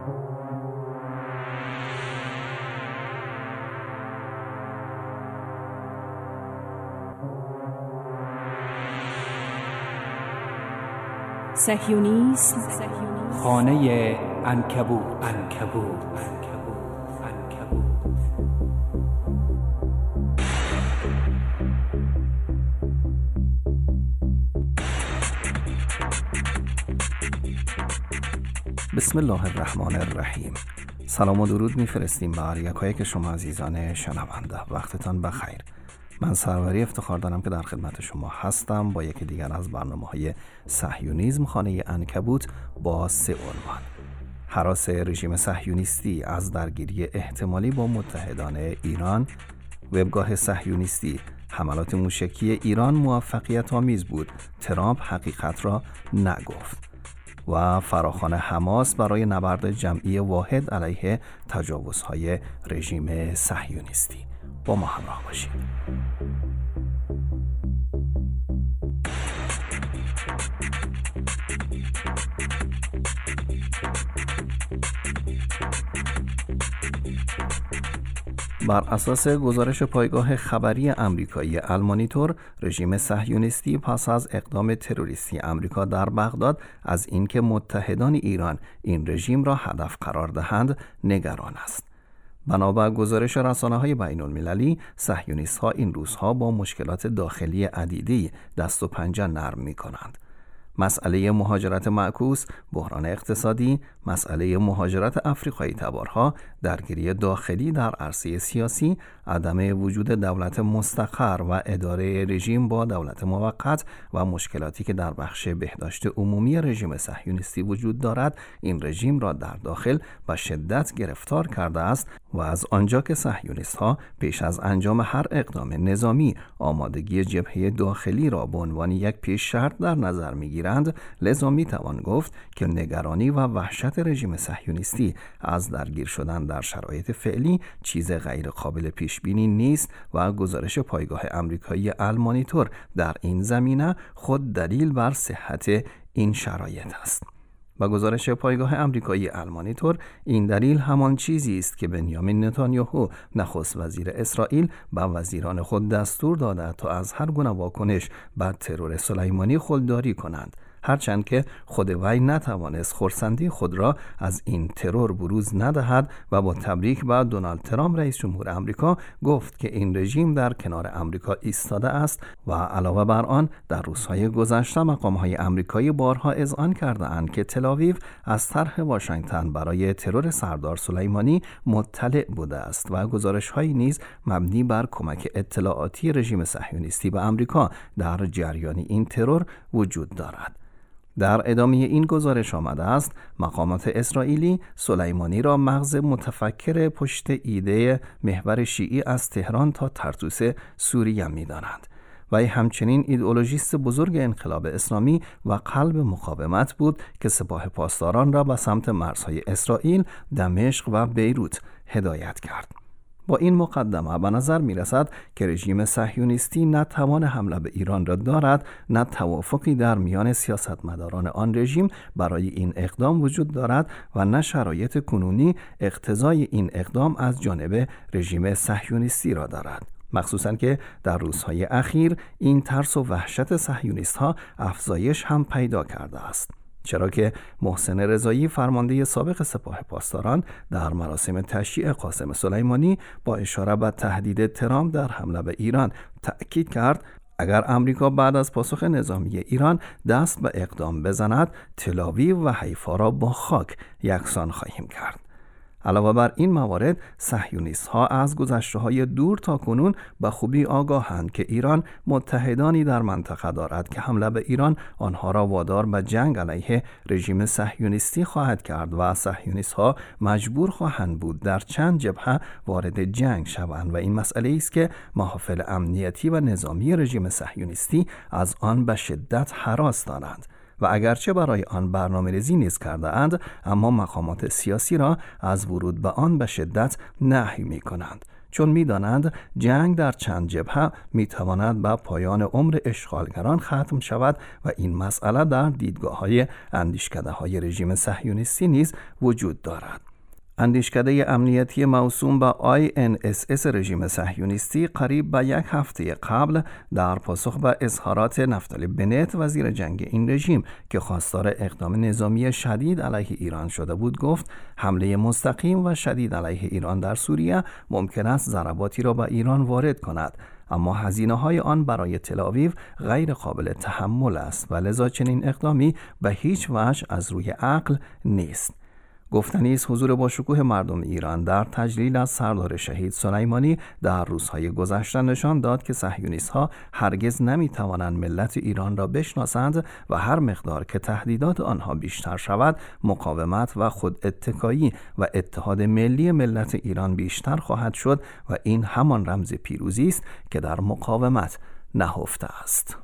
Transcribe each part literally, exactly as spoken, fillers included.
صهیونیسم خانه عنکبوت عنکبوت بسم الله الرحمن الرحیم. سلام و درود میفرستیم به هر یکایی که شما عزیزان شنونده. وقتتان بخیر. من سروری افتخار دارم که در خدمت شما هستم با یکی دیگر از برنامه‌های صهیونیسم خانه عنکبوت با سه عنوان: هراس رژیم صهیونیستی از درگیری احتمالی با متحدان ایران، وبگاه صهیونیستی حملات موشکی ایران موفقیت آمیز بود، ترامپ حقیقت را نگفت، و فراخوان حماس برای نبرد جمعی واحد علیه تجاوزهای رژیم صهیونیستی. با ما همراه باشید. بر اساس گزارش پایگاه خبری آمریکایی المانیتور، رژیم صهیونیستی پس از اقدام تروریستی آمریکا در بغداد از اینکه متحدان ایران این رژیم را هدف قرار دهند نگران است. بنابر گزارش رسانه‌های بین‌المللی، صهیونیست‌ها این روزها با مشکلات داخلی عدیدی دست و پنجه نرم می‌کنند. مسئله مهاجرت معکوس، بحران اقتصادی، مسئله مهاجرت افریقایی تبارها، درگیری داخلی در عرصه سیاسی، عدم وجود دولت مستقر و اداره رژیم با دولت موقت و مشکلاتی که در بخش بهداشت عمومی رژیم صهیونیستی وجود دارد، این رژیم را در داخل به شدت گرفتار کرده است و از آنجا که صهیونیست‌ها پیش از انجام هر اقدام نظامی آمادگی جبهه داخلی را به عنوان یک پیش شرط در نظر می‌گیرند، لذا می‌توان گفت که نگرانی و وحشت رژیم صهیونیستی از درگیر شدن در شرایط فعلی چیز غیر قابل پیش بینی نیست و گزارش پایگاه آمریکایی المانیتور در این زمینه خود دلیل بر صحت این شرایط است. با گزارش پایگاه آمریکایی المانیتور، این دلیل همان چیزی است که بنیامین نتانیاهو نخست وزیر اسرائیل به وزیران خود دستور داده تا از هر گونه واکنش به ترور سلیمانی خودداری کنند، هرچند که خود وی نتوانست خرسندی خود را از این ترور بروز ندهد و با تبریک به دونالد ترامپ رئیس جمهور آمریکا گفت که این رژیم در کنار آمریکا ایستاده است و علاوه بر آن در روزهای گذشته مقام‌های آمریکایی بارها اذعان کرده‌اند که تل‌آویو از طرح واشنگتن برای ترور سردار سلیمانی مطلع بوده است و گزارش‌هایی نیز مبنی بر کمک اطلاعاتی رژیم صهیونیستی به آمریکا در جریان این ترور وجود دارد. در ادامه این گزارش آمده است مقامات اسرائیلی سلیمانی را مغز متفکر پشت ایده محور شیعی از تهران تا طرطوس سوریه می‌دانند. وی همچنین ایدئولوژیست بزرگ انقلاب اسلامی و قلب مقاومت بود که سپاه پاسداران را به سمت مرزهای اسرائیل، دمشق و بیروت هدایت کرد. با این مقدمه به نظر می رسد که رژیم صهیونیستی نه توان حمله به ایران را دارد، نه توافقی در میان سیاستمداران آن رژیم برای این اقدام وجود دارد و نه شرایط کنونی اقتضای این اقدام از جانب رژیم صهیونیستی را دارد. مخصوصاً که در روزهای اخیر این ترس و وحشت صهیونیست‌ها افزایش هم پیدا کرده است، چرا که محسن رضایی فرمانده سابق سپاه پاسداران در مراسم تشییع قاسم سلیمانی با اشاره به تهدید ترامپ در حمله به ایران تأکید کرد اگر امریکا بعد از پاسخ نظامی ایران دست به اقدام بزند، تل‌آویو و حیفا را با خاک یکسان خواهیم کرد. علاوه بر این موارد، صهیونیست‌ها از گذشته‌های دور تا کنون به خوبی آگاهند که ایران متحدانی در منطقه دارد که حمله به ایران آنها را وادار به جنگ علیه رژیم صهیونیستی خواهد کرد و صهیونیست‌ها مجبور خواهند بود در چند جبهه وارد جنگ شوند و این مسئله است که محافل امنیتی و نظامی رژیم صهیونیستی از آن به شدت هراس دارند و اگرچه برای آن برنامه‌ریزی نیز کرده اند، اما مقامات سیاسی را از ورود به آن به شدت نهی می‌کنند، چون می‌دانند جنگ در چند جبهه می‌تواند به پایان عمر اشغالگران ختم شود و این مسئله در دیدگاه‌های اندیشکده‌های رژیم صهیونیستی نیز وجود دارد. اندیشکده امنیتی موسوم به آی ان اس اس رژیم صهیونیستی قریب به یک هفته قبل در پاسخ به اظهارات نفتالی بنت وزیر جنگ این رژیم که خواستار اقدام نظامی شدید علیه ایران شده بود گفت حمله مستقیم و شدید علیه ایران در سوریه ممکن است ضرباتی را به ایران وارد کند، اما هزینه‌های آن برای تل‌آویو غیر قابل تحمل است و لذا چنین اقدامی به هیچ وجه از روی عقل نیست. گفتنی است حضور با شکوه مردم ایران در تجلیل از سردار شهید سلیمانی در روزهای گذشته نشان داد که صهیونیست‌ها هرگز نمی‌توانند ملت ایران را بشناسند و هر مقدار که تهدیدات آنها بیشتر شود، مقاومت و خود اتکایی و اتحاد ملی ملت ایران بیشتر خواهد شد و این همان رمز پیروزی است که در مقاومت نهفته است.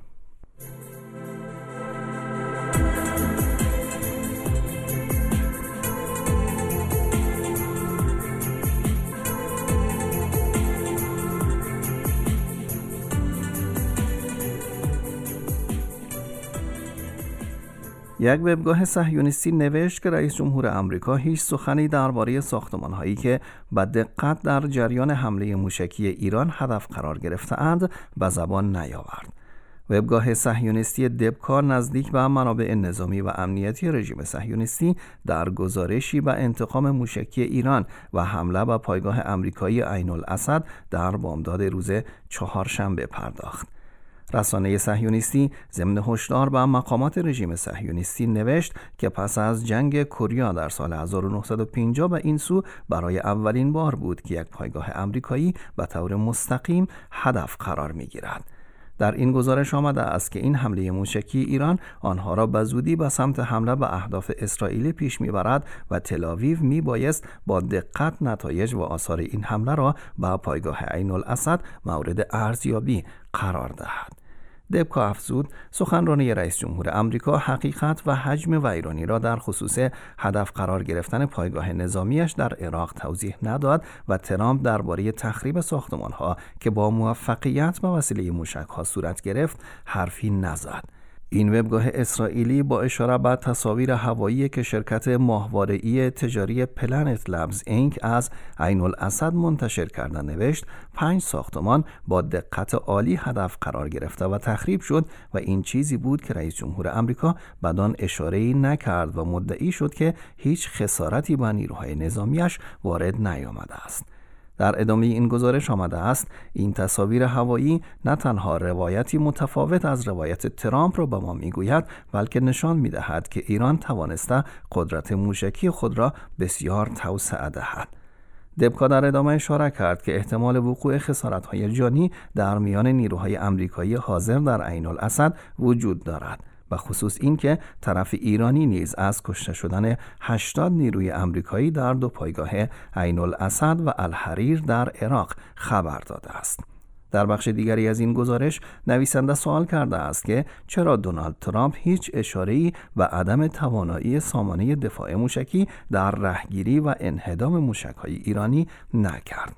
یک وبگاه صهیونیستی نوشت که رئیس جمهور آمریکا هیچ سخنی درباره ساختمان‌هایی که با دقت در جریان حمله موشکی ایران هدف قرار گرفته‌اند به زبان نیاورد. وبگاه صهیونیستی دبکا نزدیک به منابع نظامی و امنیتی رژیم صهیونیستی در گزارشی به انتقام موشکی ایران و حمله به پایگاه آمریکایی عین الاسد در بامداد روز چهارشنبه پرداخت. رسانه صهیونیستی ضمن هشدار به مقامات رژیم صهیونیستی نوشت که پس از جنگ کره در سال هزار و نهصد و پنجاه به این سو برای اولین بار بود که یک پایگاه آمریکایی به طور مستقیم هدف قرار می‌گیرد. در این گزارش آمده است که این حمله موشکی ایران آنها را به زودی به سمت حمله به اهداف اسرائیلی پیش میبرد و تل‌آویو میبایست با دقت نتایج و آثار این حمله را به پایگاه عین الاسد مورد ارزیابی قرار دهد. دبکا افزود سخنرانی رئیس جمهور آمریکا حقیقت و حجم ویرانی را در خصوص هدف قرار گرفتن پایگاه نظامیش در عراق توضیح نداد و ترامپ درباره تخریب ساختمان‌ها که با موفقیت به وسیله موشک‌ها صورت گرفت حرفی نزد. این وبگاه اسرائیلی با اشاره به تصاویر هوایی که شرکت ماهواره‌ای تجاری پلنت لبز اینک از عین الاسد منتشر کرده نوشت پنج ساختمان با دقت عالی هدف قرار گرفته و تخریب شد و این چیزی بود که رئیس جمهور آمریکا بدان اشاره‌ای نکرد و مدعی شد که هیچ خسارتی به نیروهای نظامیش وارد نیامده است. در ادامه این گزارش آمده است این تصاویر هوایی نه تنها روایتی متفاوت از روایت ترامپ را به ما میگوید بلکه نشان میدهد که ایران توانسته قدرت موشکی خود را بسیار توسعه دهد. دبکا در ادامه اشاره کرد که احتمال وقوع خسارت‌های جانی در میان نیروهای آمریکایی حاضر در عین الاسد وجود دارد. و خصوص این که طرف ایرانی نیز از کشته شدن هشتاد نیروی آمریکایی در دو پایگاه عین الاسد و الحریر در عراق خبر داده است. در بخش دیگری از این گزارش نویسنده سوال کرده است که چرا دونالد ترامپ هیچ اشاره‌ای به عدم توانایی سامانه دفاع موشکی در رهگیری و انهدام موشک‌های ایرانی نکرد.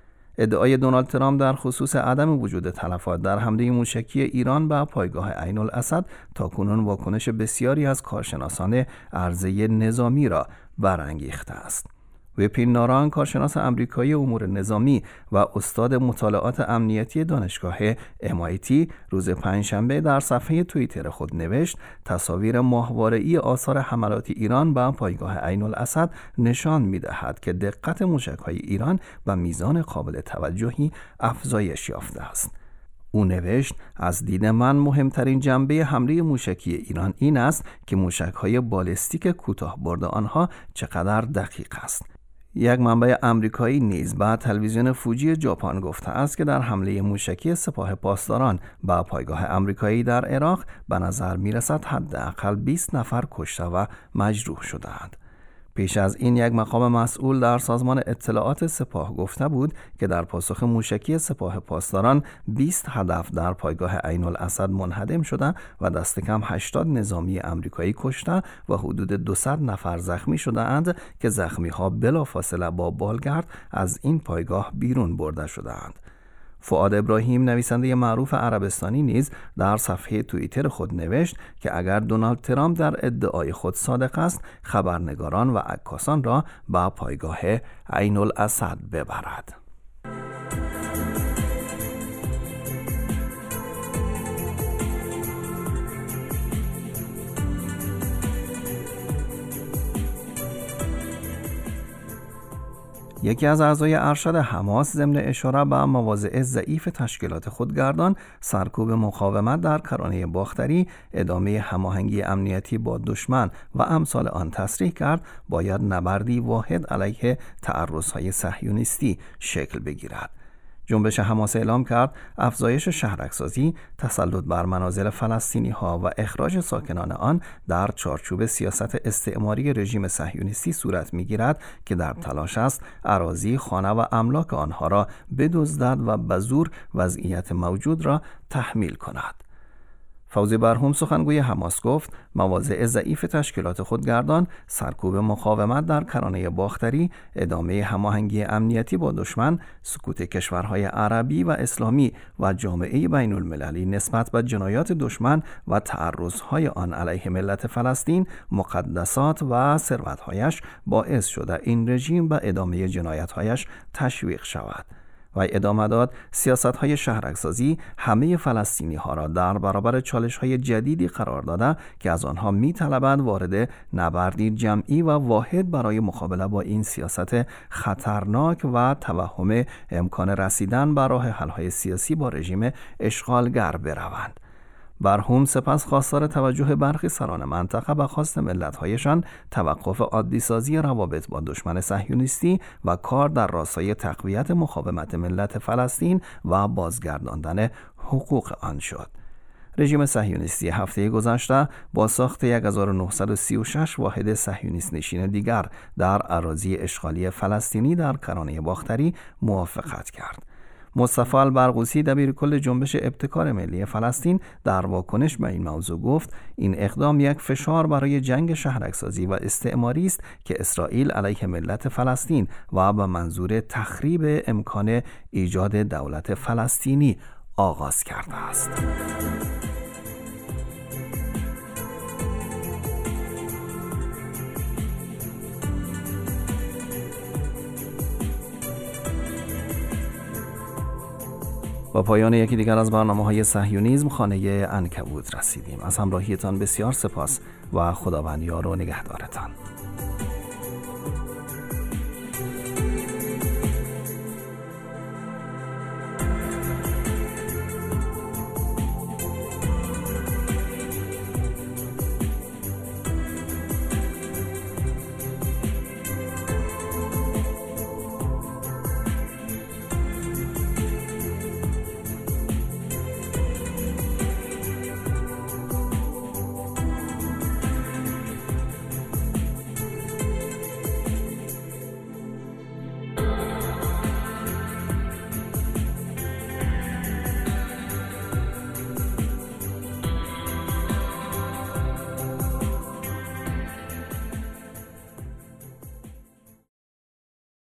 ادعای دونالد ترامپ در خصوص عدم وجود تلفات در حمله موشکی ایران به پایگاه عین الاسد تاکنون واکنش بسیاری از کارشناسان عرضه نظامی را برانگیخته است. وپین ناران کارشناس آمریکایی امور نظامی و استاد مطالعات امنیتی دانشگاه ام آی تی روز پنجشنبه در صفحه توییتر خود نوشت تصاویر ماهواره‌ای آثار حملات ایران به پایگاه عین الاسد نشان می‌دهد که دقت موشک‌های ایران به میزان قابل توجهی افزایش یافته است. او نوشت از دید من مهمترین جنبه حمله موشکی ایران این است که موشک‌های بالستیک کوتاه برد آنها چقدر دقیق است. یک منبع آمریکایی نیز به تلویزیون فوجی ژاپن گفته است که در حمله موشکی سپاه پاسداران به پایگاه آمریکایی در عراق به نظر می‌رسد حداقل بیست نفر کشته و مجروح شده‌اند. پیش از این یک مقام مسئول در سازمان اطلاعات سپاه گفته بود که در پاسخ موشکی سپاه پاسداران بیست هدف در پایگاه عین الاسد منهدم شده و دست کم هشتاد نظامی آمریکایی کشته و حدود دویست نفر زخمی شده اند که زخمی ها بلافاصله با بالگرد از این پایگاه بیرون برده شده اند. فؤاد ابراهیم نویسنده معروف عربستانی نیز در صفحه توییتر خود نوشت که اگر دونالد ترامپ در ادعای خود صادق است، خبرنگاران و عکاسان را به پایگاه عین الاسد ببرد. یکی از اعضای ارشد حماس ضمن اشاره به مواضع ضعیف تشکیلات خودگردان، سرکوب مقاومت در کرانه باختری، ادامه هماهنگی امنیتی با دشمن و امثال آن تصریح کرد باید نبردی واحد علیه تعرضهای صهیونیستی شکل بگیرد. جنبش حماس اعلام کرد افزایش شهرک‌سازی، تسلط بر منازل فلسطینی ها و اخراج ساکنان آن در چارچوب سیاست استعماری رژیم صهیونیستی صورت می‌گیرد که در تلاش است اراضی، خانه و املاک آنها را بدزدد و به زور وضعیت موجود را تحمیل کند. فوزی برهوم سخنگوی حماس گفت مواضع ضعیف تشکیلات خودگردان، سرکوب مقاومت در کرانه باختری، ادامه هماهنگی امنیتی با دشمن، سکوت کشورهای عربی و اسلامی و جامعه بین المللی نسبت به جنایات دشمن و تعرضهای آن علیه ملت فلسطین، مقدسات و ثروت‌هایش باعث شده این رژیم به ادامه جنایت‌هایش تشویق شود. و ادامه داد سیاست‌های شهرک‌سازی همه فلسطینی ها را در برابر چالش‌های جدیدی قرار داده که از آنها می‌طلبند وارد نبردی جمعی و واحد برای مقابله با این سیاست خطرناک و توهم امکان رسیدن به راه حل‌های سیاسی با رژیم اشغالگر بروند. برهوم سپس خواستار توجه برخی سران منطقه به خواست ملت‌هایشان توقف عادی‌سازی روابط با دشمن صهیونیستی و کار در راستای تقویت مقاومت ملت فلسطین و بازگرداندن حقوق آن شد. رژیم صهیونیستی هفته گذشته با ساخت هزار و نهصد و سی و شش واحد صهیونیست نشین دیگر در اراضی اشغالی فلسطینی در کرانه باختری موافقت کرد. مصطفی البرغوثی دبیرکل جنبش ابتکار ملی فلسطین در واکنش به این موضوع گفت این اقدام یک فشار برای جنگ شهرک‌سازی و استعماری است که اسرائیل علیه ملت فلسطین و به منظور تخریب امکان ایجاد دولت فلسطینی آغاز کرده است. با پایان یکی دیگر از برنامه‌های صهیونیسم خانه عنکبوت رسیدیم. از همراهیتان بسیار سپاس و خداوند یار و نگهدارتان.